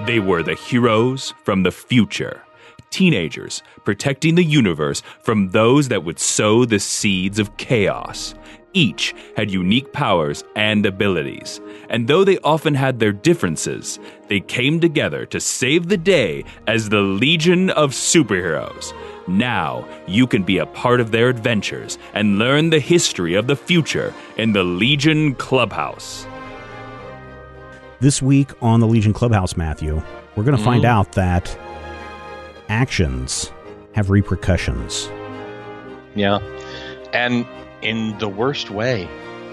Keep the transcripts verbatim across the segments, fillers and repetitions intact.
They were the heroes from the future. Teenagers protecting the universe from those that would sow the seeds of chaos. Each had unique powers and abilities, and though they often had their differences, they came together to save the day as the Legion of Superheroes. Now, you can be a part of their adventures and learn the history of the future in the Legion Clubhouse. This week on the Legion Clubhouse, Matthew, we're going to mm-hmm. find out that actions have repercussions. Yeah, and in the worst way.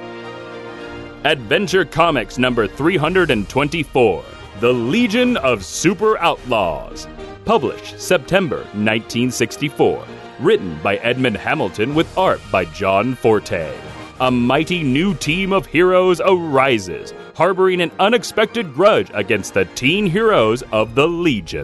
Adventure Comics number three hundred twenty-four, The Legion of Super Outlaws. Published September nineteen sixty-four. Written by Edmund Hamilton with art by John Forte. A mighty new team of heroes arises, harboring an unexpected grudge against the teen heroes of the Legion.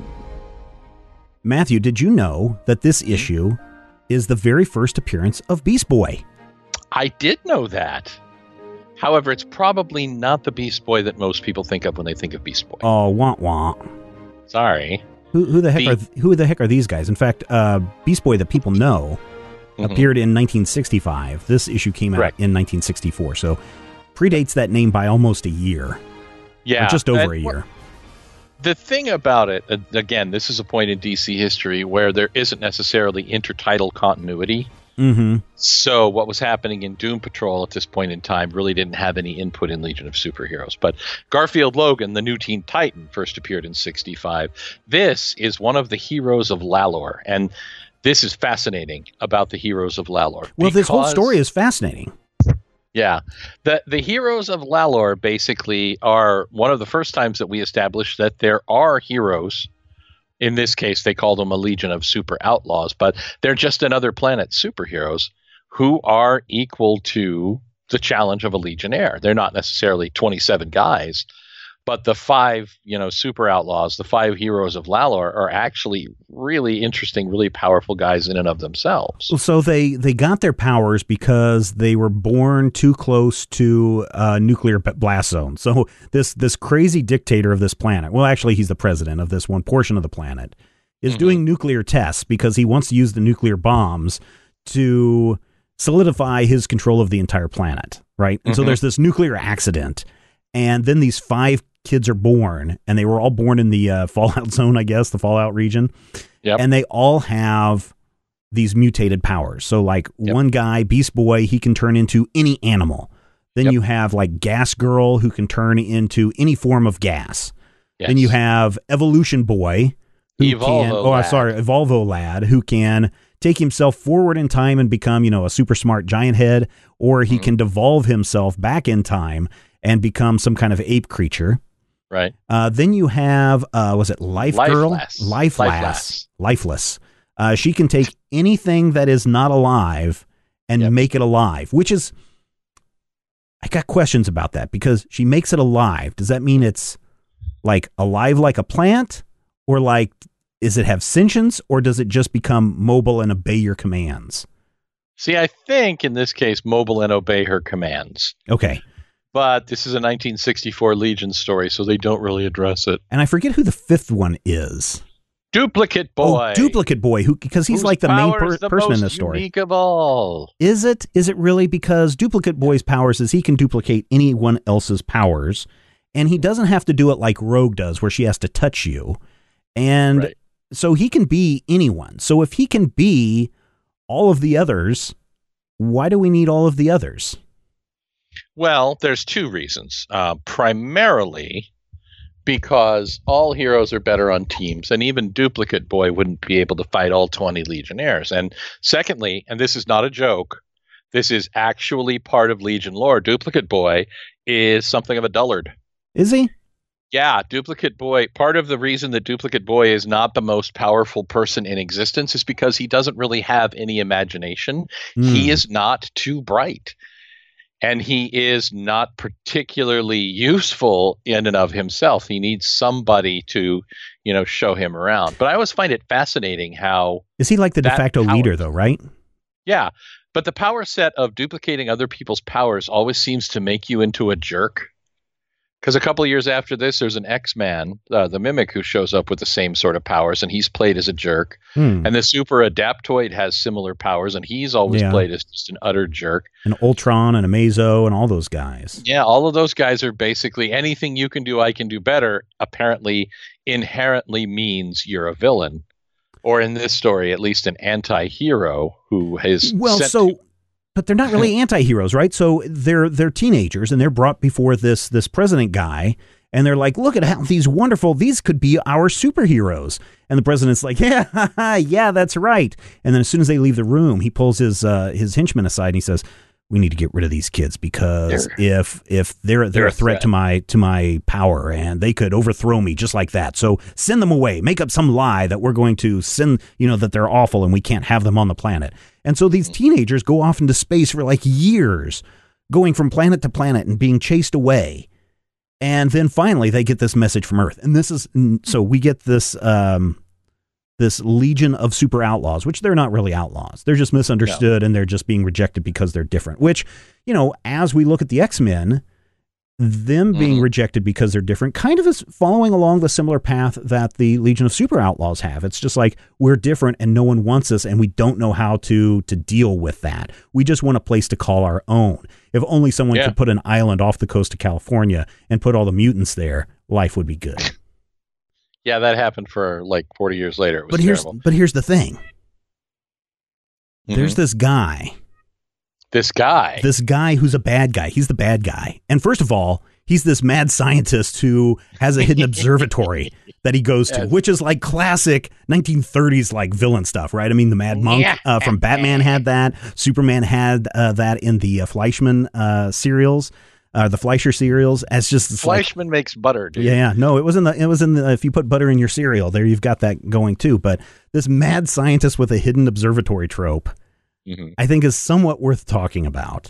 Matthew, did you know that this issue is the very first appearance of Beast Boy? I did know that. However, it's probably not the Beast Boy that most people think of when they think of Beast Boy. Oh, wah wah. Sorry. Who, who the heck the, are who the heck are these guys? In fact, uh, Beast Boy that people know mm-hmm. appeared in nineteen sixty-five. This issue came out Correct. in nineteen sixty-four, so predates that name by almost a year. Yeah, or just over and, a year. The thing about it, again, this is a point in D C history where there isn't necessarily intertitle continuity. Mm-hmm. So what was happening in Doom Patrol at this point in time really didn't have any input in Legion of Superheroes. But Garfield Logan, the new Teen Titan, first appeared in sixty-five. This is one of the heroes of Lalor. And this is fascinating about the heroes of Lalor. Well, this whole story is fascinating. Yeah. The the heroes of Lalor basically are one of the first times that we established that there are heroes. In this case, they call them a legion of super outlaws, but they're just another planet's superheroes who are equal to the challenge of a legionnaire. They're not necessarily twenty-seven guys, but the five, you know, super outlaws, the five heroes of Lalor are actually really interesting, really powerful guys in and of themselves. So they, they got their powers because they were born too close to a nuclear blast zone. So this, this crazy dictator of this planet, well, actually he's the president of this one portion of the planet, is mm-hmm. doing nuclear tests because he wants to use the nuclear bombs to solidify his control of the entire planet, right? And mm-hmm. so there's this nuclear accident, and then these five kids are born, and they were all born in the uh, Fallout zone, I guess, the Fallout region. Yep. And they all have these mutated powers. So like yep. one guy, Beast Boy, he can turn into any animal. Then yep. you have like Gas Girl, who can turn into any form of gas. Yes. Then you have Evolution Boy, who Evolvo can, oh, lad. sorry, Evolvo Lad, who can take himself forward in time and become, you know, a super smart giant head, or he mm-hmm. can devolve himself back in time and become some kind of ape creature. Right. Uh, then you have, uh, was it Life Girl? Lifeless. Lifeless. Lifeless. Lifeless. Uh, she can take anything that is not alive and yep. make it alive, which is, I got questions about that because she makes it alive. Does that mean it's like alive like a plant, or like, does it have sentience, or does it just become mobile and obey your commands? See, I think in this case, mobile and obey her commands. Okay. But this is a nineteen sixty-four Legion story, so they don't really address it. And I forget who the fifth one is. Duplicate Boy. Oh, Duplicate Boy, who because he's Whose like the main per- the person most in the story. Unique of all. Is it? Is it really? Because Duplicate Boy's powers is he can duplicate anyone else's powers, and he doesn't have to do it like Rogue does, where she has to touch you. And right. so he can be anyone. So if he can be all of the others, why do we need all of the others? Well, there's two reasons. Uh, primarily because all heroes are better on teams, and even Duplicate Boy wouldn't be able to fight all twenty Legionnaires. And secondly, and this is not a joke, this is actually part of Legion lore, Duplicate Boy is something of a dullard. Is he? Yeah, Duplicate Boy, part of the reason that Duplicate Boy is not the most powerful person in existence is because he doesn't really have any imagination. Mm. He is not too bright. And he is not particularly useful in and of himself. He needs somebody to, you know, show him around. But I always find it fascinating how... Is he like the de facto power, leader, though, right? Yeah. But the power set of duplicating other people's powers always seems to make you into a jerk. Because a couple of years after this, there's an X-Man, uh, the Mimic, who shows up with the same sort of powers, and he's played as a jerk. Hmm. And the Super Adaptoid has similar powers, and he's always Yeah. played as just an utter jerk. And Ultron and Amazo and all those guys. Yeah, all of those guys are basically anything you can do, I can do better, apparently inherently means you're a villain. Or in this story, at least an anti-hero who is Well, sent so... to- But they're not really anti-heroes, right? So they're they're teenagers, and they're brought before this this president guy, and they're like, "Look at how these wonderful, these could be our superheroes." And the president's like, "Yeah, yeah, that's right." And then as soon as they leave the room, he pulls his uh, his henchman aside and he says, "We need to get rid of these kids because They're- if if they're they're, they're a a threat, threat. to my to my power, and they could overthrow me just like that. So send them away. Make up some lie that we're going to send, you know, that they're awful and we can't have them on the planet." And so these teenagers go off into space for like years, going from planet to planet and being chased away. And then finally they get this message from Earth. And this is, so we get this, um, this legion of super outlaws, which they're not really outlaws. They're just misunderstood and they're just being rejected because they're different, which, you know, as we look at the X-Men, them being Mhm. rejected because they're different kind of is following along the similar path that the Legion of Super Outlaws have. It's just like we're different and no one wants us and we don't know how to to deal with that. We just want a place to call our own. If only someone Yeah. could put an island off the coast of California and put all the mutants there, life would be good. Yeah, that happened for like forty years later. It was But here's terrible. but here's the thing. There's Mhm. this guy this guy. this guy who's a bad guy. He's the bad guy. And first of all, he's this mad scientist who has a hidden observatory that he goes to, Yes. which is like classic nineteen thirties like villain stuff, right? I mean, the Mad Monk Yeah. uh, from Batman had that. Superman had uh, that in the uh, Fleischman uh, serials, uh, the Fleischer serials. As just it's like, Fleischman makes butter, dude. yeah, yeah, no, it was in the it was in the if you put butter in your cereal, there you've got that going too. But this mad scientist with a hidden observatory trope, Mhm. I think, is somewhat worth talking about.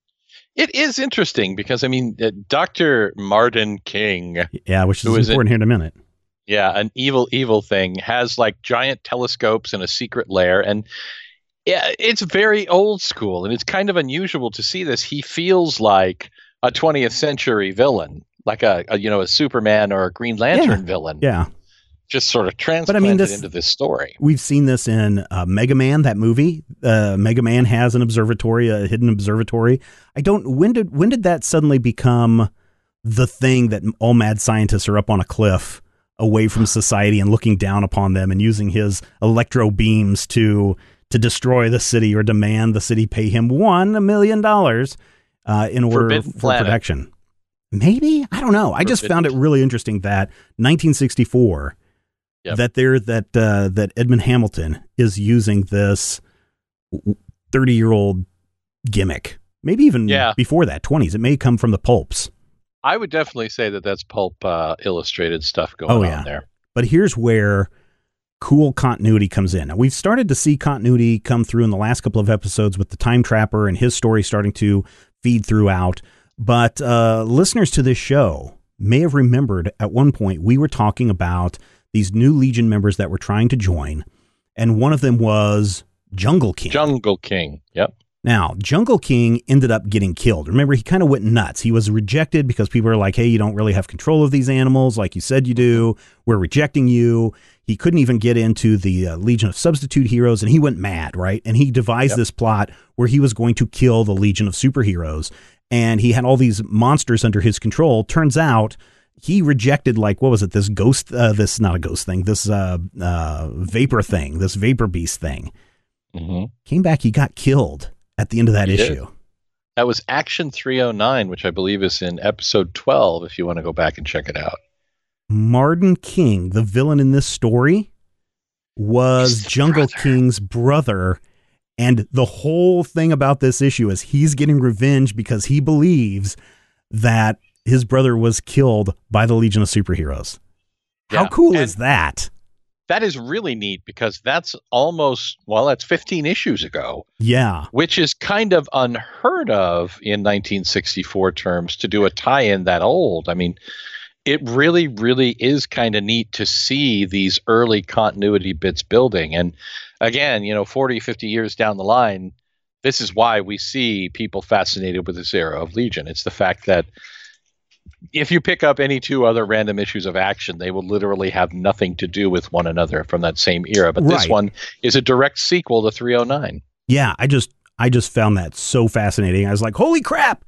It is interesting because, I mean, uh, Doctor Martin King, Yeah, which is Who is it? important here in a minute. yeah, an evil, evil thing, has like giant telescopes and a secret lair. And yeah, it's very old school and it's kind of unusual to see this. He feels like a twentieth century villain, like a, a you know, a Superman or a Green Lantern villain, Yeah, just sort of transplanted I mean, this- into this story. we've seen this in uh, Mega Man, that movie. Uh, Mega Man has an observatory, a hidden observatory. I don't. When did when did that suddenly become the thing that all mad scientists are up on a cliff away from society and looking down upon them and using his electro beams to to destroy the city or demand the city pay him one million dollars uh, in order Forbidden for Planet. protection? Maybe, I don't know. I just Forbidden- found it really interesting that nineteen sixty-four. Yep. That there that uh, that Edmund Hamilton is using this thirty year old gimmick, maybe even Yeah. before that, twenties. It may come from the pulps. I would definitely say that that's pulp uh, illustrated stuff going Oh, yeah. on there. But here's where cool continuity comes in. Now, we've started to see continuity come through in the last couple of episodes with the Time Trapper and his story starting to feed throughout. But uh, listeners to this show may have remembered at one point we were talking about these new Legion members that were trying to join, and one of them was Jungle King. Jungle King. Yep. Now, Jungle King ended up getting killed. Remember, he kind of went nuts. He was rejected because people are like, hey, you don't really have control of these animals like you said you do. We're rejecting you. He couldn't even get into the uh, Legion of Substitute Heroes, and he went mad, right? And he devised Yep. this plot where he was going to kill the Legion of Superheroes, and he had all these monsters under his control. Turns out he rejected, like, what was it, this ghost, uh, this, not a ghost thing, this uh, uh, vapor thing, this vapor beast thing. Mm-hmm. Came back, he got killed at the end of that He did. issue. That was Action three oh nine, which I believe is in episode twelve, if you want to go back and check it out. Martin King, the villain in this story, was He's the Jungle brother. King's brother. And the whole thing about this issue is he's getting revenge because he believes that his brother was killed by the Legion of Superheroes. How Yeah. cool And is that? That is really neat because that's almost, well, that's fifteen issues ago, Yeah. which is kind of unheard of in nineteen sixty-four terms to do a tie-in that old. I mean, it really, really is kind of neat to see these early continuity bits building. And again, you know, forty, fifty years down the line, this is why we see people fascinated with this era of Legion. It's the fact that if you pick up any two other random issues of Action, they will literally have nothing to do with one another from that same era. But this Right. one is a direct sequel to three oh nine. Yeah, I just I just found that so fascinating. I was like, holy crap!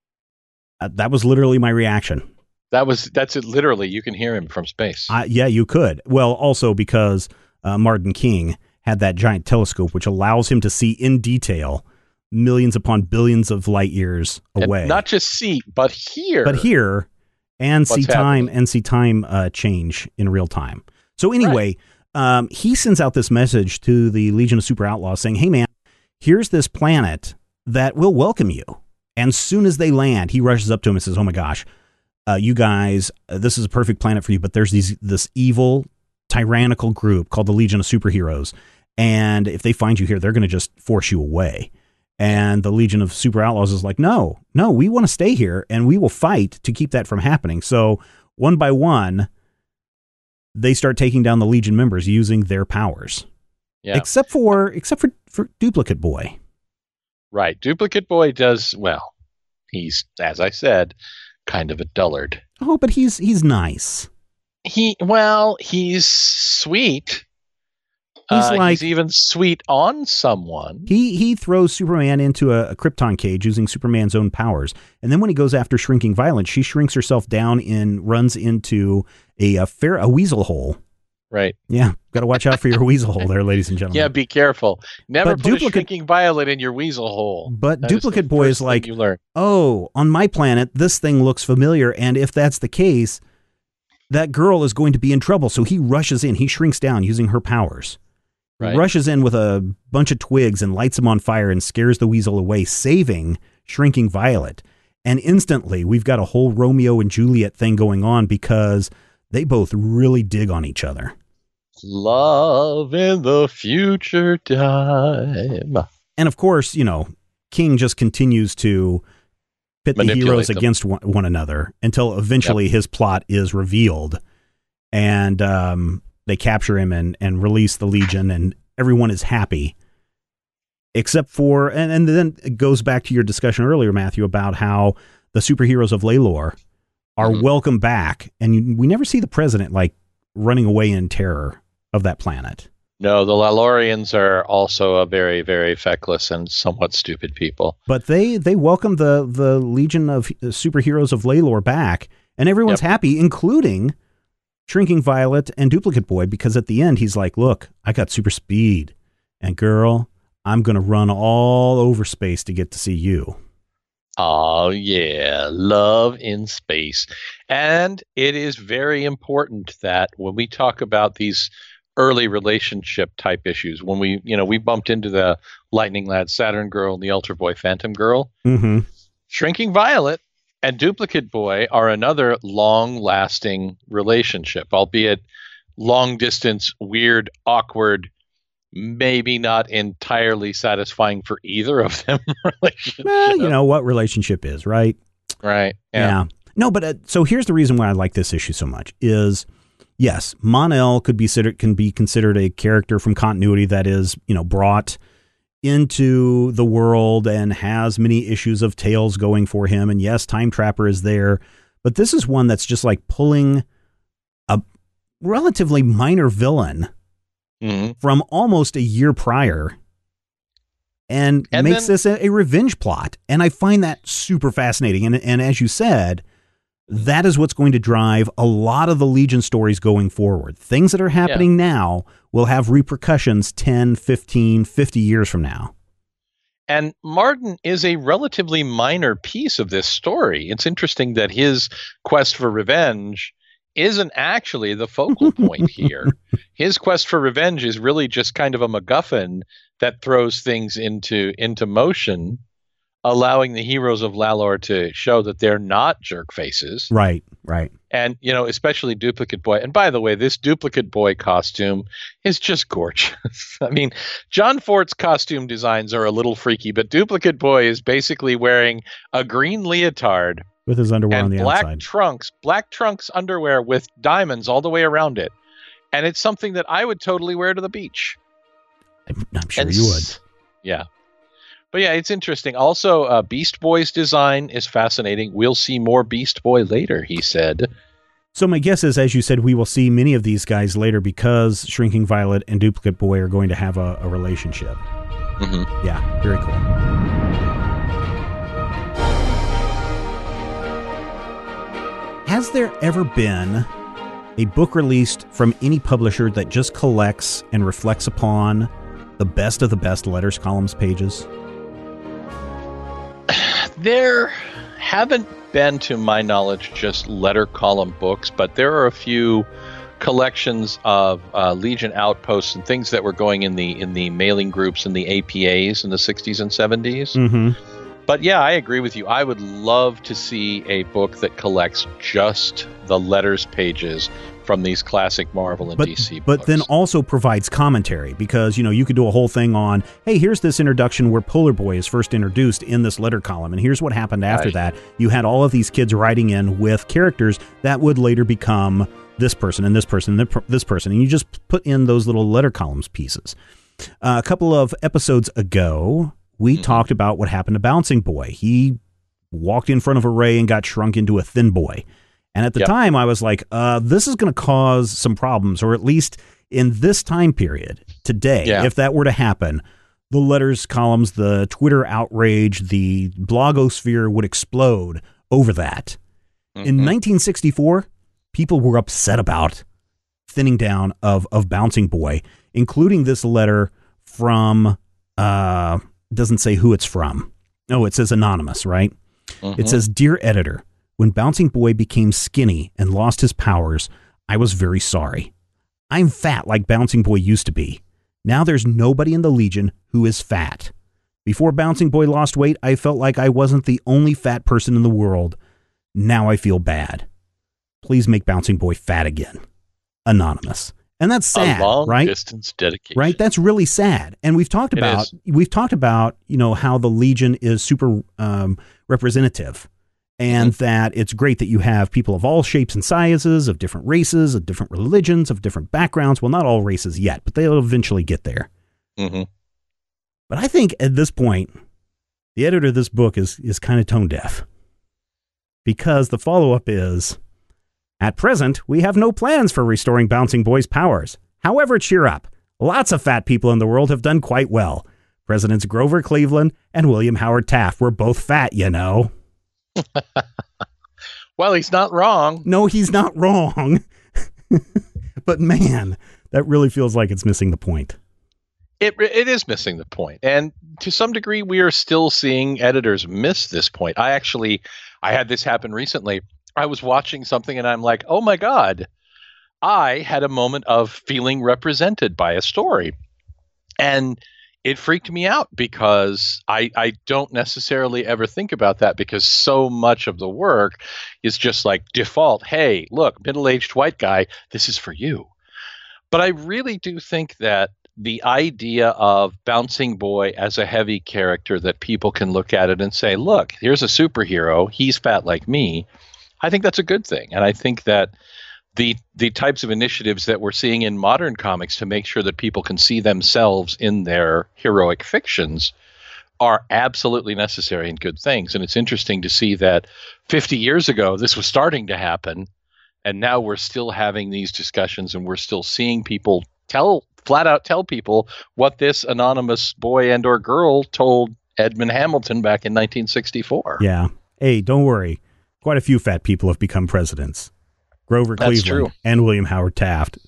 Uh, that was literally my reaction. That was that's it. Literally, you can hear him from space. Uh, yeah, you could. Well, also because uh, Martin King had that giant telescope, which allows him to see in detail millions upon billions of light years away. And not just see, but hear. But hear and see What's time happening. and see time uh, change in real time. So anyway, um, he sends out this message to the Legion of Super Outlaws saying, hey, man, here's this planet that will welcome you. And soon as they land, he rushes up to him and says, oh, my gosh, uh, you guys, uh, this is a perfect planet for you. But there's these this evil, tyrannical group called the Legion of Superheroes. And if they find you here, they're going to just force you away. And the Legion of Super Outlaws is like, no, no, we want to stay here and we will fight to keep that from happening. So one by one, they start taking down the Legion members using their powers. Yeah. Except for except for, for Duplicate Boy. Right. Duplicate Boy does, well, he's, as I said, kind of a dullard. Oh, but he's he's nice. He, well, he's sweet. He's Uh, like he's even sweet on someone. he he throws Superman into a, a Krypton cage using Superman's own powers, and then when he goes after Shrinking Violet, she shrinks herself down and runs into a a, fair, a weasel hole. Right. Yeah, got to watch out for your weasel hole there, ladies and gentlemen. Yeah, be careful. Never But put Duplicate- a Shrinking Violet in your weasel hole. But That is Duplicate the Boy first is thing like, you learn. oh, on my planet, this thing looks familiar, and if that's the case, that girl is going to be in trouble. So he rushes in. He shrinks down using her powers. Right. Rushes in with a bunch of twigs and lights them on fire and scares the weasel away, saving Shrinking Violet. And instantly, we've got a whole Romeo and Juliet thing going on because they both really dig on each other. Love in the future time. And of course, you know, King just continues to pit the Manipulate heroes them. against one, one another until eventually his plot is revealed. And um, they capture him and, and release the Legion, and everyone is happy. Except for, and, and then it goes back to your discussion earlier, Matthew, about how the superheroes of Laylor are Mhm. welcome back. And you, we never see the president like running away in terror of that planet. No, the Lalorians are also a very, very feckless and somewhat stupid people. But they, they welcome the, the Legion of superheroes of Laylor back, and everyone's Yep. happy, including Shrinking Violet and Duplicate Boy, because at the end he's like, look, I got super speed, and girl, I'm going to run all over space to get to see you. Oh, yeah. Love in space. And it is very important that when we talk about these early relationship type issues, when we, you know, we bumped into the Lightning Lad Saturn Girl and the Ultra Boy Phantom Girl, Mm-hmm. Shrinking Violet and Duplicate Boy are another long-lasting relationship, albeit long-distance, weird, awkward, maybe not entirely satisfying for either of them relationship. Well, you know what relationship is, right? Right. Yeah. No, but uh, so here's the reason why I like this issue so much is, yes, Mon-El could be considered, can be considered a character from continuity that is, you know, brought into the world and has many issues of tales going for him. And yes, Time Trapper is there, but this is one that's just like pulling a relatively minor villain hmm from almost a year prior and, And makes then- this a, a revenge plot. And I find that super fascinating. And, and as you said, that is what's going to drive a lot of the Legion stories going forward. Things that are happening now will have repercussions ten, fifteen, fifty years from now. And Martin is a relatively minor piece of this story. It's interesting that his quest for revenge isn't actually the focal point here. His quest for revenge is really just kind of a MacGuffin that throws things into into motion, allowing the heroes of Lalor to show that they're not jerk faces. Right, right. And, you know, especially Duplicate Boy. And by the way, this Duplicate Boy costume is just gorgeous. I mean, John Fort's costume designs are a little freaky, but Duplicate Boy is basically wearing a green leotard With his underwear on and the black outside. trunks, black trunks underwear with diamonds all the way around it. And it's something that I would totally wear to the beach. I'm, I'm sure And you would. s- Yeah. But yeah, it's interesting. Also, uh, Beast Boy's design is fascinating. We'll see more Beast Boy later, he said. So my guess is, as you said, we will see many of these guys later because Shrinking Violet and Duplicate Boy are going to have a, a relationship. Mm-hmm. Yeah, very cool. Has there ever been a book released from any publisher that just collects and reflects upon the best of the best letters columns pages? There haven't been, to my knowledge, just letter column books, but there are a few collections of uh, Legion outposts and things that were going in the in the mailing groups and the A P As in the sixties and seventies. Mm-hmm. But yeah, I agree with you. I would love to see a book that collects just the letters pages from these classic Marvel and but, D C but books. then also provides commentary, because, you know, you could do a whole thing on, hey, here's this introduction where Polar Boy is first introduced in this letter column, and here's what happened after Right. that. You had all of these kids writing in with characters that would later become this person and this person and this person, and you just put in those little letter columns pieces. Uh, a couple of episodes ago, we mm-hmm. talked about what happened to Bouncing Boy. He walked in front of a ray and got shrunk into a thin boy. And at the yep. time, I was like, uh, this is going to cause some problems, or at least in this time period today, yeah. if that were to happen, the letters columns, the Twitter outrage, the blogosphere would explode over that. Mm-hmm. In nineteen sixty-four, people were upset about thinning down of, of Bouncing Boy, including this letter from, uh, doesn't say who it's from. Oh, it says anonymous, right? Mm-hmm. It says, Dear Editor, when Bouncing Boy became skinny and lost his powers, I was very sorry. I'm fat like Bouncing Boy used to be. Now there's nobody in the Legion who is fat. Before Bouncing Boy lost weight, I felt like I wasn't the only fat person in the world. Now I feel bad. Please make Bouncing Boy fat again. Anonymous. And that's sad, a long right? Distance dedication. Right? That's really sad. And we've talked It about is. we've talked about, you know, how the Legion is super um, representative. And mm-hmm. that it's great that you have people of all shapes and sizes, of different races, of different religions, of different backgrounds. Well, not all races yet, but they'll eventually get there. Mm-hmm. But I think at this point, the editor of this book is is kind of tone deaf. Because the follow-up is, at present, we have no plans for restoring Bouncing Boy's powers. However, cheer up. Lots of fat people in the world have done quite well. Presidents Grover Cleveland and William Howard Taft were both fat, you know. Well, he's not wrong. No, he's not wrong. But man, that really feels like it's missing the point. It it is missing the point. And to some degree, we are still seeing editors miss this point. I actually, I had this happen recently. I was watching something and I'm like, oh my God, I had a moment of feeling represented by a story. And it freaked me out because I, I don't necessarily ever think about that, because so much of the work is just like default. Hey, look, middle-aged white guy, this is for you. But I really do think that the idea of Bouncing Boy as a heavy character, that people can look at it and say, look, here's a superhero. He's fat like me. I think that's a good thing. And I think that the the types of initiatives that we're seeing in modern comics to make sure that people can see themselves in their heroic fictions are absolutely necessary and good things. And it's interesting to see that fifty years ago, this was starting to happen. And now we're still having these discussions, and we're still seeing people tell flat out tell people what this anonymous boy and or girl told Edmund Hamilton back in nineteen sixty-four. Yeah. Hey, don't worry. Quite a few fat people have become presidents. Grover That's Cleveland true. and William Howard Taft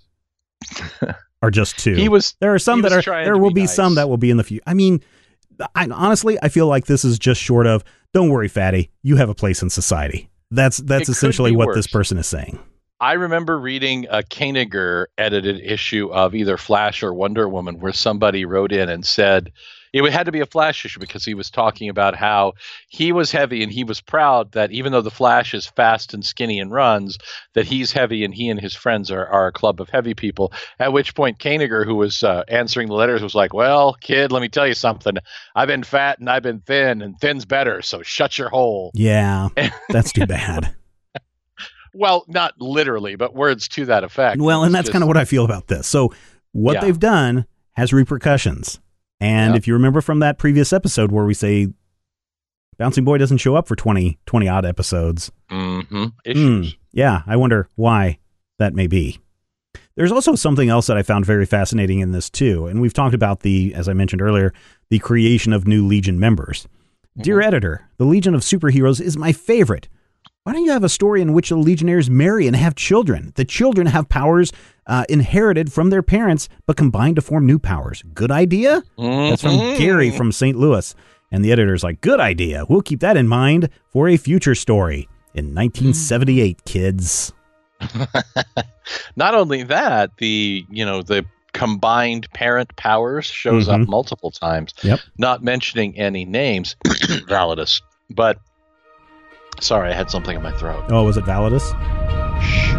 are just two. He was. There are some he that was are. trying There to will be be nice. some that will be in the future. I mean, I, honestly, I feel like this is just short of, "Don't worry, fatty, you have a place in society." That's that's It could essentially be what worse. this person is saying. I remember reading a Koeniger edited issue of either Flash or Wonder Woman where somebody wrote in and said it had to be a Flash issue because he was talking about how he was heavy and he was proud that even though the Flash is fast and skinny and runs, that he's heavy and he and his friends are, are a club of heavy people. At which point Koeniger, who was uh, answering the letters, was like, well, kid, let me tell you something. I've been fat and I've been thin, and thin's better, so shut your hole. Yeah, that's too bad. Well, not literally, but words to that effect. Well, and that's just, kind of what I feel about this. So what Yeah. they've done has repercussions. And Yep. if you remember from that previous episode where we say Bouncing Boy doesn't show up for twenty, twenty odd episodes. Mm-hmm. Issues. Hmm, yeah, I wonder why that may be. There's also something else that I found very fascinating in this too. And we've talked about the, as I mentioned earlier, the creation of new Legion members. Mm-hmm. Dear editor, the Legion of Superheroes is my favorite. Why don't you have a story in which the Legionnaires marry and have children? The children have powers uh, inherited from their parents, but combined to form new powers. Good idea? Mm-hmm. That's from Gary from Saint Louis. And the editor's like, good idea. We'll keep that in mind for a future story in nineteen seventy-eight, kids. Not only that, the, you know, the combined parent powers shows mm-hmm. up multiple times. Yep. Not mentioning any names, Validus, but sorry, I had something in my throat. Oh, was it Validus? Shh.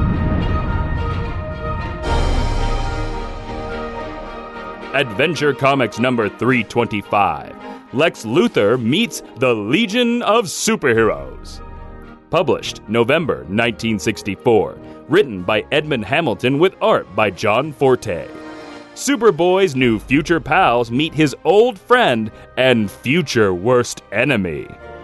Adventure Comics number three twenty-five. Lex Luthor meets the Legion of Superheroes. Published November nineteen sixty-four. Written by Edmund Hamilton with art by John Forte. Superboy's new future pals meet his old friend and future worst enemy.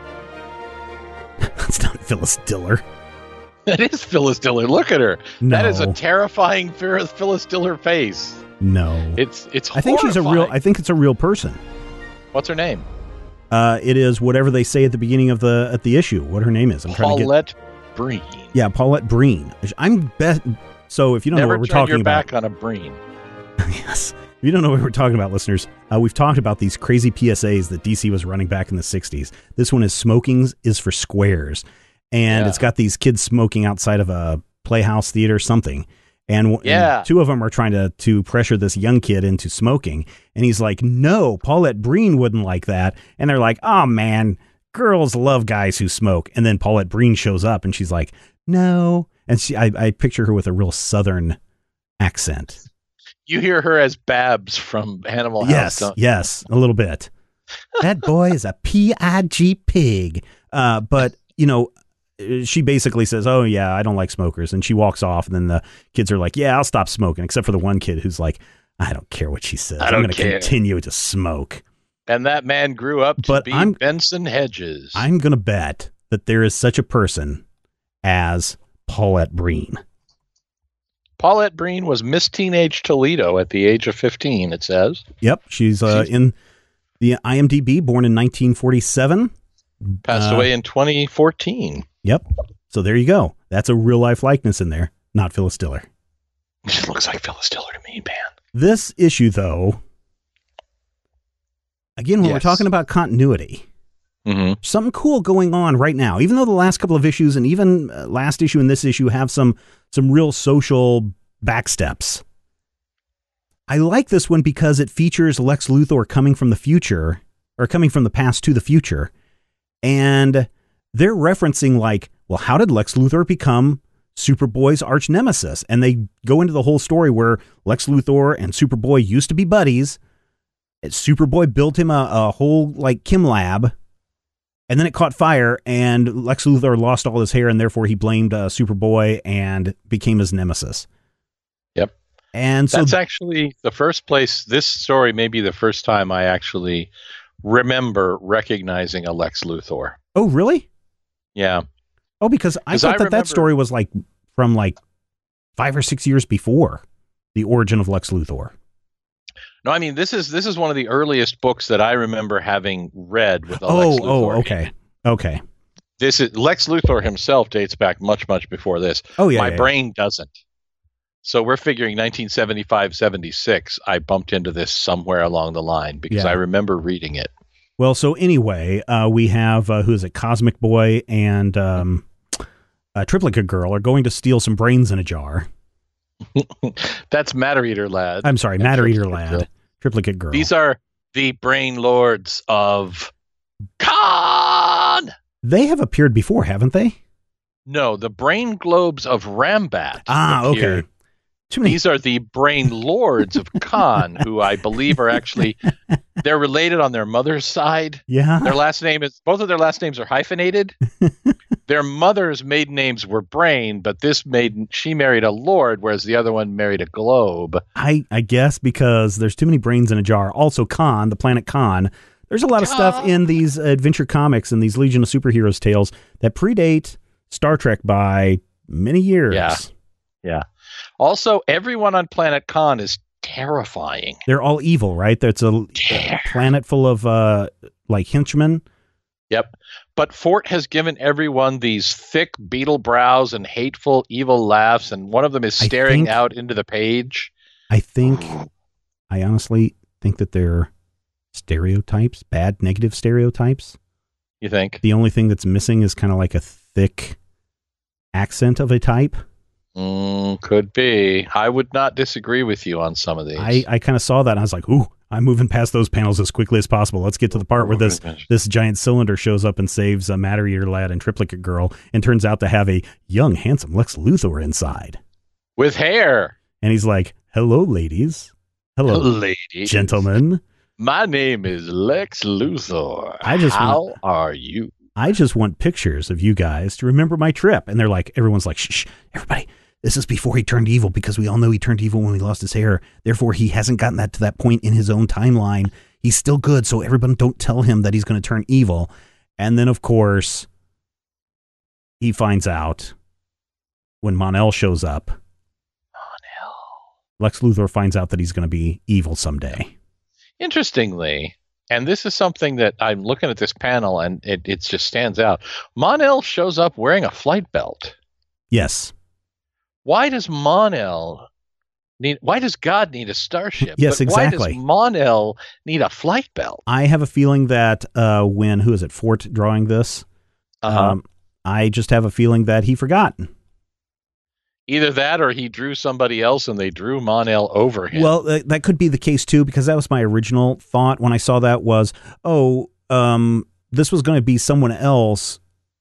That's not Phyllis Diller. That is Phyllis Diller. Look at her. No. That is a terrifying Phyllis Diller face. No. It's it's I think horrifying. she's a real I think it's a real person. What's her name? Uh, it is whatever they say at the beginning of the at the issue. What her name is? I'm trying Paulette to get Breen. Yeah, Paulette Breen. I'm bet. So if you don't Never know what we're turn talking your about, back on a Breen. Yes. If you don't know what we're talking about, listeners, uh, we've talked about these crazy P S As that D C was running back in the sixties. This one is smoking is for squares, and Yeah. it's got these kids smoking outside of a Playhouse theater, something. And, Yeah. and two of them are trying to to pressure this young kid into smoking, and he's like, "No, Paulette Breen wouldn't like that." And they're like, "Oh man, girls love guys who smoke." And then Paulette Breen shows up, and she's like, "No." And she, I, I picture her with a real Southern accent. You hear her as Babs from Animal House. Yes, don't yes, a little bit. That boy is a P I G pig. Uh, but, you know, she basically says, "Oh, yeah, I don't like smokers." And she walks off. And then the kids are like, "Yeah, I'll stop smoking." Except for the one kid who's like, "I don't care what she says. I I'm don't going to care." continue to smoke." And that man grew up to But be I'm- Benson Hedges. I'm going to bet that there is such a person as Paulette Breen. Paulette Breen was Miss Teenage Toledo at the age of fifteen, it says. Yep. She's, uh, She's- in the I M D B, born in nineteen forty-seven. Passed Uh, away in twenty fourteen. Yep. So there you go. That's a real life likeness in there, not Phyllis Diller. She looks like Phyllis Diller to me, man. This issue, though, again, when we're Yes. talking about continuity, Mm-hmm. something cool going on right now. Even though the last couple of issues and even uh, last issue and this issue have some some real social backsteps, I like this one because it features Lex Luthor coming from the future, or coming from the past to the future, and they're referencing like, well, how did Lex Luthor become Superboy's arch nemesis? And they go into the whole story where Lex Luthor and Superboy used to be buddies. Superboy built him a, a whole like chem lab, and then it caught fire, and Lex Luthor lost all his hair, and therefore he blamed uh, Superboy and became his nemesis. Yep. And so That's actually the first place, this story may be the first time I actually remember recognizing a Lex Luthor. oh, really? Yeah. Oh, because I 'Cause thought I that that remember- story was like from like five or six years before the origin of Lex Luthor. No, I mean, this is this is one of the earliest books that I remember having read with a Oh, Lex Luthor. oh, in okay. it. Okay. This is Lex Luthor himself dates back much, much before this. Oh, yeah. My yeah, yeah. brain doesn't. So we're figuring nineteen seventy-five, seventy-six, I bumped into this somewhere along the line because Yeah. I remember reading it. Well, so anyway, uh, we have, uh, who is it, Cosmic Boy and um, uh, Triplicate Girl are going to steal some brains in a jar. That's Matter Eater Lad. I'm sorry, and Matter Eater Triplicate Lad, Girl. Triplicate Girl. These are the brain lords of Khan. They have appeared before, haven't they? No, the brain globes of Rambat. Ah, appeared okay. Too many. These are the brain lords of Khan, who I believe are actually, they're related on their mother's side. Yeah. Their last name is, both of their last names are hyphenated. Their mother's maiden names were Brain, but this maiden, she married a lord, whereas the other one married a globe. I, I guess because there's too many brains in a jar. Also, Khan, the planet Khan. There's a lot of stuff in these adventure comics and these Legion of Superheroes tales that predate Star Trek by many years. Yeah. Yeah. Also, everyone on planet Khan is terrifying. They're all evil, right? That's a, a planet full of uh, like henchmen. Yep. But Fort has given everyone these thick beetle brows and hateful, evil laughs, and one of them is staring think, out into the page. I think, I honestly think that they're stereotypes, bad, negative stereotypes. You think? The only thing that's missing is kind of like a thick accent of a type. Mm, could be. I would not disagree with you on some of these. I, I kind of saw that and I was like, ooh, I'm moving past those panels as quickly as possible. Let's get to the part where this this giant cylinder shows up and saves a Matter Eater Lad and Triplicate Girl and turns out to have a young, handsome Lex Luthor inside. With hair. And he's like, hello, ladies. Hello, ladies. Gentlemen. My name is Lex Luthor. I just How want, are you? I just want pictures of you guys to remember my trip. And they're like, everyone's like, shh, shh, everybody. This is before he turned evil because we all know he turned evil when he lost his hair. Therefore, he hasn't gotten that to that point in his own timeline. He's still good. So everyone don't tell him that he's going to turn evil. And then, of course, he finds out when Mon-El shows up. Mon-El. Lex Luthor finds out that he's going to be evil someday. Interestingly, and this is something that I'm looking at this panel and it, it just stands out. Mon-El shows up wearing a flight belt. Yes. Why does Mon-El need, why does God need a starship? Yes, but exactly. Why does Mon-El need a flight belt? I have a feeling that uh, when, who is it, Fort drawing this? Uh-huh. Um, I just have a feeling that he forgot. Either that or he drew somebody else and they drew Mon-El over him. Well, uh, that could be the case too, because that was my original thought when I saw that was, oh, um, this was going to be someone else.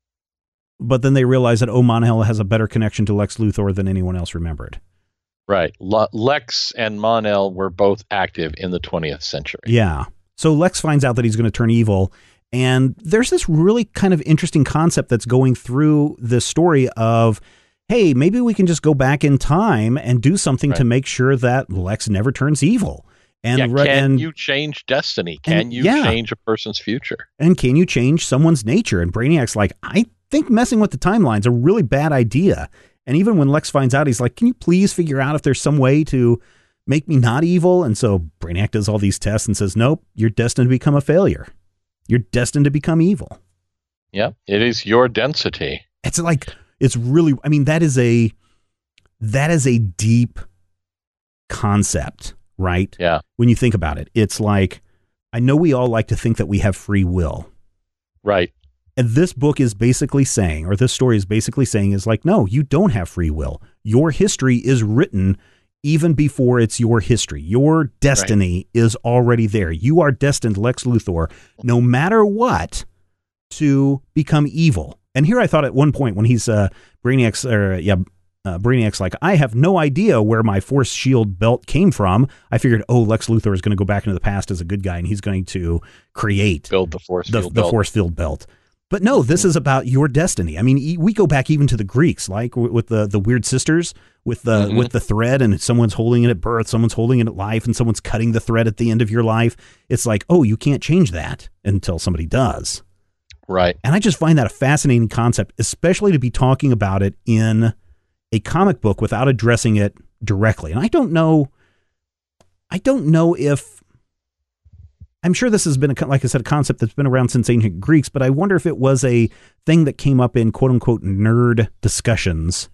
But then they realized that, oh, Mon-El has a better connection to Lex Luthor than anyone else remembered. Right. Le- Lex and Mon-El were both active in the twentieth century. Yeah. So Lex finds out that he's going to turn evil. And there's this really kind of interesting concept that's going through this story of, hey, maybe we can just go back in time and do something right. to make sure that Lex never turns evil. And, yeah, re- can and, you change destiny? Can and, you yeah. change a person's future? And can you change someone's nature? And Brainiac's like, I think messing with the timeline's a really bad idea. And even when Lex finds out, he's like, can you please figure out if there's some way to make me not evil? And so Brainiac does all these tests and says, nope, you're destined to become a failure. You're destined to become evil. Yeah, it is your density. It's like, it's really, I mean, that is a, that is a deep concept, right? Yeah. When you think about it, it's like, I know we all like to think that we have free will. Right. And this book is basically saying, or this story is basically saying, is like, no, you don't have free will. Your history is written even before it's your history. Your destiny right. is already there. You are destined, Lex Luthor, no matter what, to become evil. And here I thought at one point when he's uh, Brainiac's, or yeah, uh, Brainiac's like, I have no idea where my force shield belt came from. I figured, oh, Lex Luthor is going to go back into the past as a good guy, and he's going to create build the force the, field the belt. force field belt. But no, this is about your destiny. I mean, e- we go back even to the Greeks, like w- with the, the weird sisters, with the mm-hmm. with the thread, and someone's holding it at birth, someone's holding it at life, and someone's cutting the thread at the end of your life. It's like, oh, you can't change that until somebody does. Right. And I just find that a fascinating concept, especially to be talking about it in a comic book without addressing it directly. And I don't know, I don't know if, I'm sure this has been, a, like I said, a concept that's been around since ancient Greeks, but I wonder if it was a thing that came up in quote unquote nerd discussions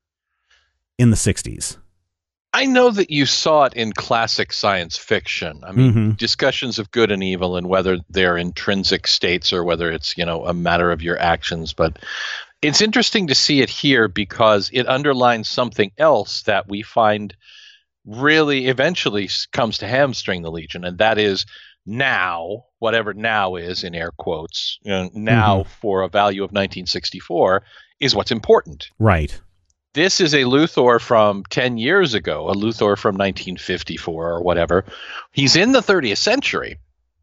in the sixties. I know that you saw it in classic science fiction. I mean, mm-hmm. discussions of good and evil and whether they're intrinsic states or whether it's, you know, a matter of your actions. But it's interesting to see it here because it underlines something else that we find really eventually comes to hamstring the Legion. And that is now, whatever now is in air quotes, you know, now mm-hmm. for a value of nineteen sixty-four is what's important. Right. This is a Luthor from ten years ago, a Luthor from nineteen fifty-four or whatever. He's in the thirtieth century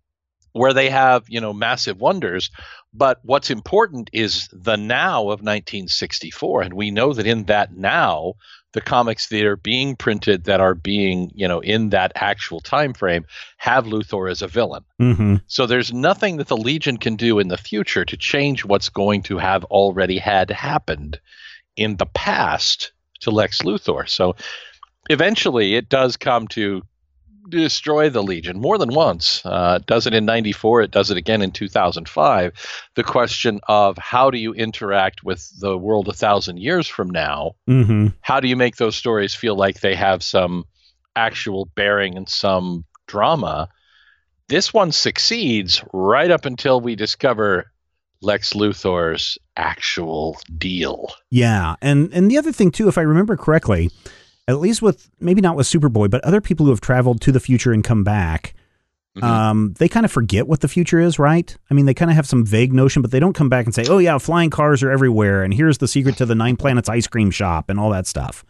where they have, you know, massive wonders. But what's important is the now of nineteen sixty-four. And we know that in that now, the comics that are being printed that are being, you know, in that actual time frame have Luthor as a villain. Mm-hmm. So there's nothing that the Legion can do in the future to change what's going to have already had happened in the past to Lex Luthor. So eventually it does come to destroy the Legion more than once. Uh, it does it in ninety-four. It does it again in two thousand five. The question of how do you interact with the world a thousand years from now? Mm-hmm. How do you make those stories feel like they have some actual bearing and some drama? This one succeeds right up until we discover Lex Luthor's actual deal. Yeah, and and the other thing too, if I remember correctly, at least with maybe not with Superboy, but other people who have traveled to the future and come back, mm-hmm. um, they kind of forget what the future is, right? I mean, they kind of have some vague notion, but they don't come back and say, "Oh yeah, flying cars are everywhere, and here's the secret to the Nine Planets ice cream shop," and all that stuff.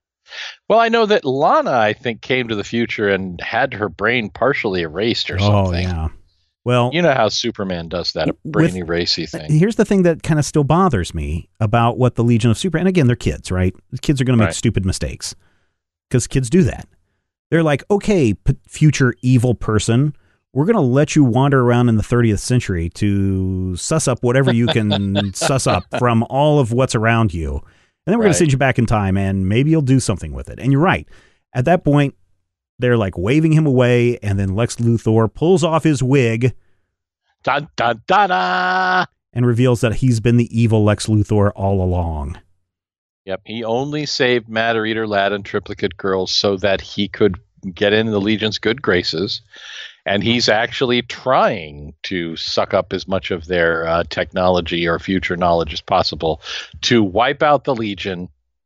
Well, I know that Lana, I think, came to the future and had her brain partially erased or something. Oh yeah. Well, you know how Superman does that, a brain with, erasy thing. Here's the thing that kind of still bothers me about what the Legion of Super, and again, they're kids, right? Kids are going to make right. stupid mistakes because kids do that. They're like, okay, p- future evil person, we're going to let you wander around in the thirtieth century to suss up whatever you can suss up from all of what's around you. And then we're right. going to send you back in time and maybe you'll do something with it. And you're right. At that point, they're like waving him away, and then Lex Luthor pulls off his wig dun, dun, dun, dun. and reveals that he's been the evil Lex Luthor all along. Yep, he only saved Matter Eater Lad and Triplicate Girls so that he could get in the Legion's good graces, and he's actually trying to suck up as much of their uh, technology or future knowledge as possible to wipe out the Legion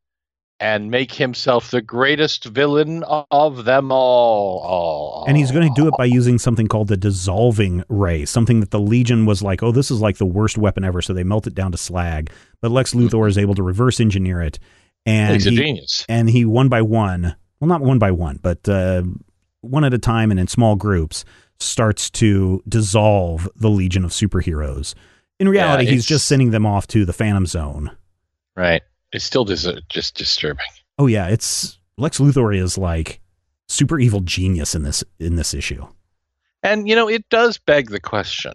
and make himself the greatest villain of them all. And he's going to do it by using something called the dissolving ray, something that the Legion was like, oh, this is like the worst weapon ever, so they melt it down to slag. But Lex Luthor is able to reverse engineer it. And he's he, a genius. And he, one by one, well, not one by one, but uh, one at a time and in small groups, starts to dissolve the Legion of superheroes. In reality, yeah, he's just sending them off to the Phantom Zone. Right. It's still dis- just disturbing. Oh yeah, it's Lex Luthor is like super evil genius in this in this issue. And you know, it does beg the question: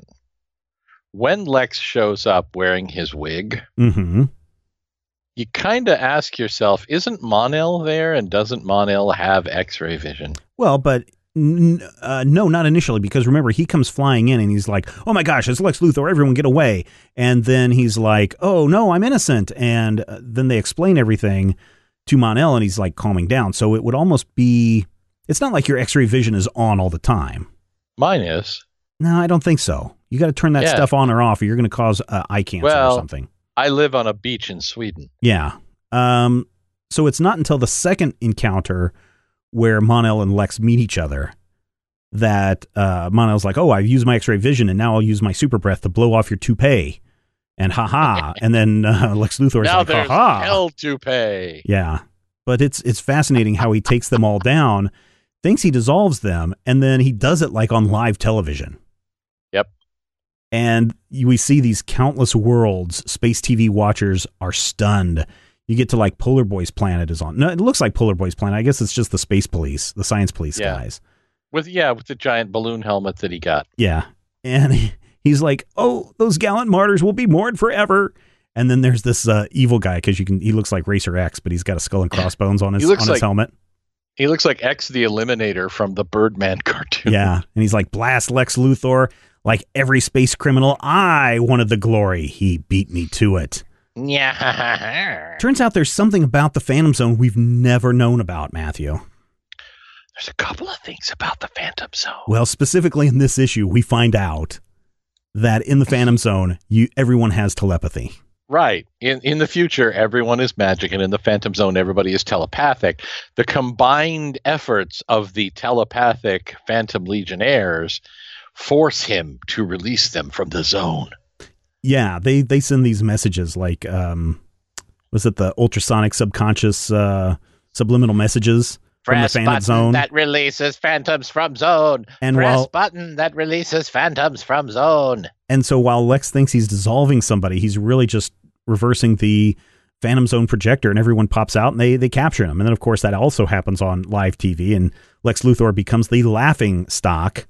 when Lex shows up wearing his wig, mm-hmm. you kind of ask yourself, isn't Mon-El there, and doesn't Mon-El have X-ray vision? Well, but n- uh, no, not initially, because remember, he comes flying in and he's like, oh my gosh, it's Lex Luthor, everyone get away. And then he's like, oh no, I'm innocent. And uh, then they explain everything to Mon-El and he's like calming down. So it would almost be, it's not like your X-ray vision is on all the time. Mine is. No, I don't think so. You got to turn that yeah. stuff on or off or you're going to cause uh, eye cancer well, or something. I live on a beach in Sweden. Yeah. Um. So it's not until the second encounter where Mon-El and Lex meet each other that uh, Mon-El's like, oh, I've used my X-ray vision and now I'll use my super breath to blow off your toupee. And haha. And then uh, Lex Luthor's now like, there's haha. hell toupee. Yeah. But it's it's fascinating how he takes them all down, thinks he dissolves them, and then he does it like on live television. Yep. And we see these countless worlds. Space T V watchers are stunned. You get to like Polar Boy's planet is on. No, it looks like Polar Boy's planet. I guess it's just the space police, the science police yeah. guys. With yeah, with the giant balloon helmet that he got. Yeah. And he's like, oh, those gallant martyrs will be mourned forever. And then there's this uh, evil guy, because you can he looks like Racer X, but he's got a skull and crossbones on his on like, his helmet. He looks like X the Eliminator from the Birdman cartoon. Yeah. And he's like, blast Lex Luthor. Like every space criminal, I wanted the glory. He beat me to it. Yeah. Turns out there's something about the Phantom Zone we've never known about, Matthew. There's a couple of things about the Phantom Zone. Well, specifically in this issue, we find out that in the Phantom Zone, you everyone has telepathy. Right. In in the future, everyone is magic, and in the Phantom Zone, everybody is telepathic. The combined efforts of the telepathic Phantom Legionnaires force him to release them from the zone. Yeah, they, they send these messages like, um, was it the ultrasonic subconscious uh, subliminal messages from Press the Phantom button Zone that releases phantoms from zone. And Press while- button that releases phantoms from zone. And so while Lex thinks he's dissolving somebody, he's really just reversing the Phantom Zone projector, and everyone pops out and they they capture him. And then, of course, that also happens on live T V, and Lex Luthor becomes the laughing stock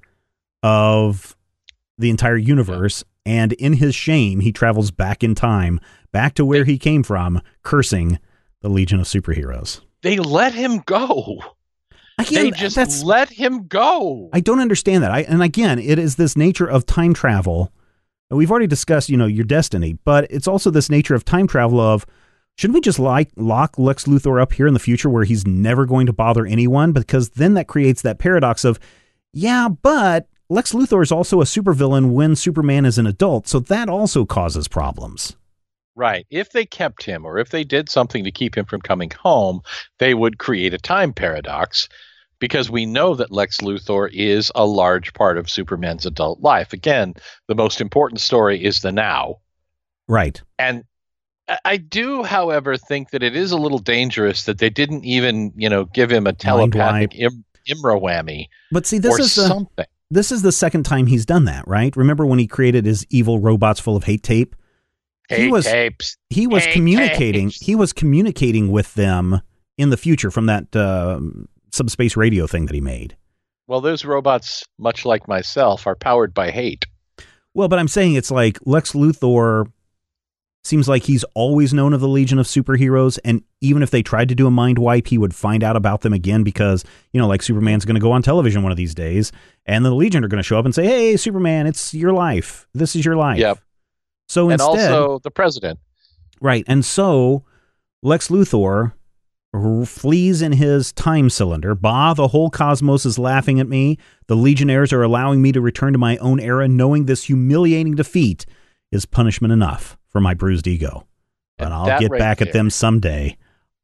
of the entire universe. And in his shame, he travels back in time, back to where he came from, cursing the Legion of Superheroes. They let him go. Again, They just that's, let him go. I don't understand that. I, and again, it is this nature of time travel. We've already discussed, you know, your destiny, but it's also this nature of time travel of, shouldn't we just like lock Lex Luthor up here in the future where he's never going to bother anyone? Because then that creates that paradox of, yeah, but Lex Luthor is also a supervillain when Superman is an adult, so that also causes problems. Right. If they kept him, or if they did something to keep him from coming home, they would create a time paradox, because we know that Lex Luthor is a large part of Superman's adult life. Again, the most important story is the now. Right. And I- I do, however, think that it is a little dangerous that they didn't even, you know, give him a telepathic im- Imra whammy But see, this or is the, something. this is the second time he's done that, right? Remember when he created his evil robots full of hate tape? Hate he was tapes. he was Hate communicating tapes. he was communicating with them in the future from that uh, subspace radio thing that he made. Well, those robots, much like myself, are powered by hate. Well, but I'm saying it's like Lex Luthor seems like he's always known of the Legion of Superheroes, and even if they tried to do a mind wipe, he would find out about them again because, you know, like Superman's going to go on television one of these days, and the Legion are going to show up and say, hey, Superman, it's your life. This is your life. Yep. So And instead, also the president. right, and so Lex Luthor r- flees in his time cylinder. Bah, the whole cosmos is laughing at me. The Legionnaires are allowing me to return to my own era, knowing this humiliating defeat is punishment enough for my bruised ego. But And I'll that get right back at there- them someday.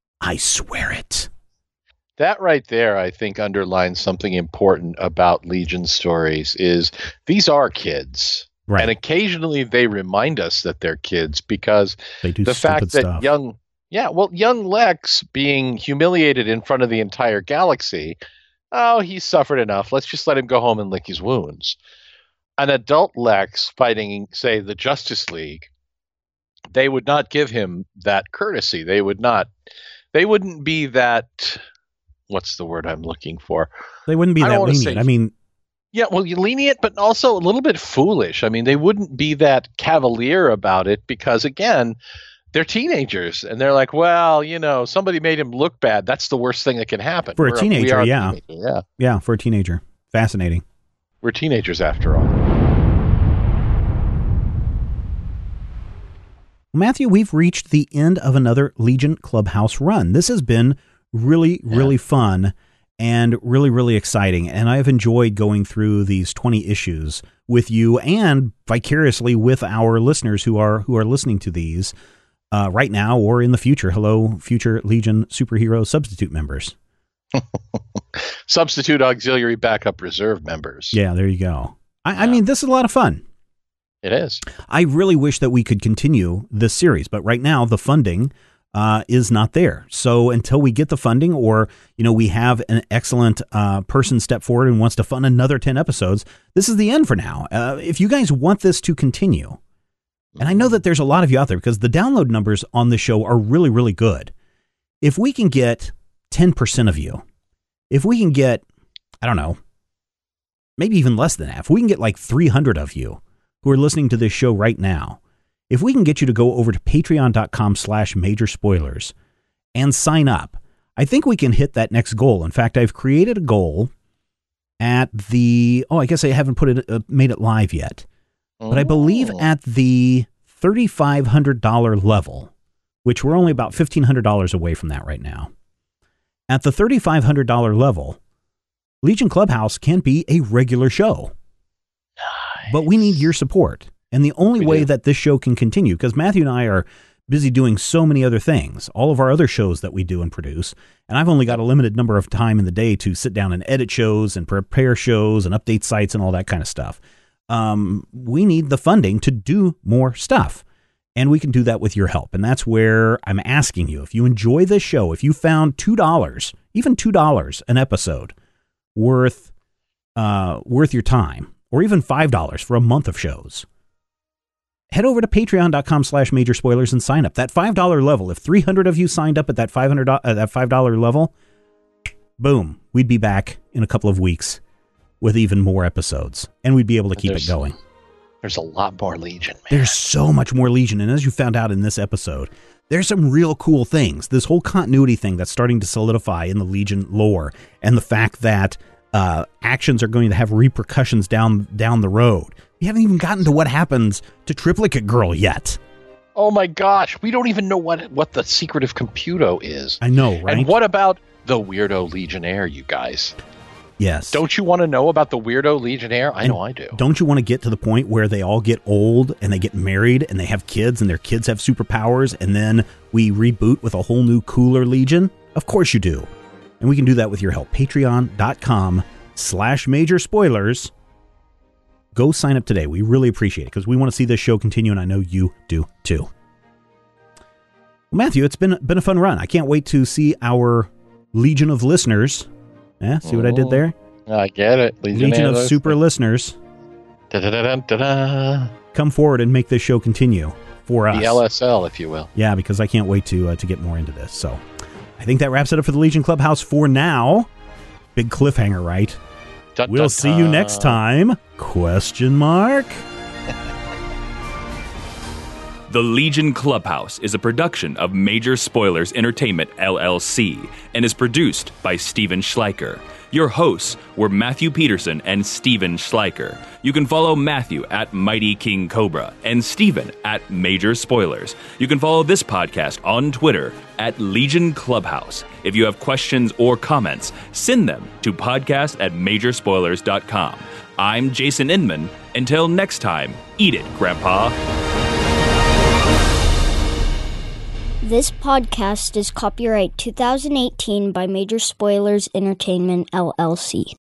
I swear it. That right there, I think, underlines something important about Legion stories is these are kids. Right. And occasionally they remind us that they're kids, because They do the stupid fact that stuff. young, yeah, well, young Lex being humiliated in front of the entire galaxy, oh, he's suffered enough. Let's just let him go home and lick his wounds. An adult Lex fighting, say, the Justice League, they would not give him that courtesy. They would not, they wouldn't be that, what's the word I'm looking for? They wouldn't be I don't that wanna lenient. say- I mean, Yeah, well, you lenient, but also a little bit foolish. I mean, they wouldn't be that cavalier about it because, again, they're teenagers and they're like, well, you know, somebody made him look bad. That's the worst thing that can happen. For a We're we teenager, are yeah. teenager, yeah. yeah, for a teenager. Fascinating. We're teenagers after all. Matthew, we've reached the end of another Legion Clubhouse run. This has been really, really fun and really, really exciting. And I've enjoyed going through these twenty issues with you and vicariously with our listeners who are who are listening to these uh, right now or in the future. Hello, future Legion Superhero Substitute members. Substitute auxiliary backup reserve members. Yeah, there you go. I, I Yeah. mean, this is a lot of fun. It is. I really wish that we could continue this series, but right now the funding uh, is not there. So until we get the funding, or you know, we have an excellent uh, person step forward and wants to fund another ten episodes, this is the end for now. Uh, if you guys want this to continue, and I know that there's a lot of you out there because the download numbers on the show are really, really good. If we can get ten percent of you, if we can get, I don't know, maybe even less than that, if we can get like three hundred of you who are listening to this show right now, if we can get you to go over to patreon.com slash major spoilers and sign up, I think we can hit that next goal. In fact, I've created a goal at the, oh, I guess I haven't put it, uh, made it live yet, but I believe Oh. at the thirty-five hundred dollars level, which we're only about fifteen hundred dollars away from that right now. At the thirty-five hundred dollars level, Legion Clubhouse can be a regular show. But we need your support. And the only We way do. that this show can continue, because Matthew and I are busy doing so many other things, all of our other shows that we do and produce, and I've only got a limited number of time in the day to sit down and edit shows and prepare shows and update sites and all that kind of stuff. Um, we need the funding to do more stuff. And we can do that with your help. And that's where I'm asking you, if you enjoy this show, if you found two dollars, even two dollars an episode worth uh, worth your time, or even five dollars for a month of shows, head over to patreon.com slash major spoilers and sign up. That five dollars level, if three hundred of you signed up at that five hundred dollars, uh, that five dollars level, boom, we'd be back in a couple of weeks with even more episodes, and we'd be able to keep There's, it going. There's a lot more Legion, man. There's so much more Legion, and as you found out in this episode, there's some real cool things. This whole continuity thing that's starting to solidify in the Legion lore, and the fact that uh, actions are going to have repercussions down down the road. We haven't even gotten to what happens to Triplicate Girl yet. Oh my gosh, we don't even know what what the secret of Computo is. I know, right? And what about the Weirdo Legionnaire, you guys? Yes. Don't you want to know about the Weirdo Legionnaire? I and know I do. Don't you want to get to the point where they all get old and they get married and they have kids and their kids have superpowers, and then we reboot with a whole new cooler Legion? Of course you do. And we can do that with your help. Patreon.com slash major spoilers. Go sign up today. We really appreciate it because we want to see this show continue, and I know you do too. Well, Matthew, it's been, been a fun run. I can't wait to see our Legion of listeners. Yeah, see what I did there? I get it. Legion, Legion of super listeners. Da-da-da-da-da. Come forward and make this show continue for us. The L S L, if you will. Yeah, because I can't wait to uh, to get more into this. So I think that wraps it up for the Legion Clubhouse for now. Big cliffhanger, right? Dun, we'll dun, see you dun. next time. Question mark? The Legion Clubhouse is a production of Major Spoilers Entertainment, L L C, and is produced by Steven Schleicher. Your hosts were Matthew Peterson and Steven Schleicher. You can follow Matthew at Mighty King Cobra and Steven at Major Spoilers. You can follow this podcast on Twitter at Legion Clubhouse. If you have questions or comments, send them to podcast at major spoilers dot com. I'm Jason Inman. Until next time, eat it, Grandpa. This podcast is copyright two thousand eighteen by Major Spoilers Entertainment, L L C.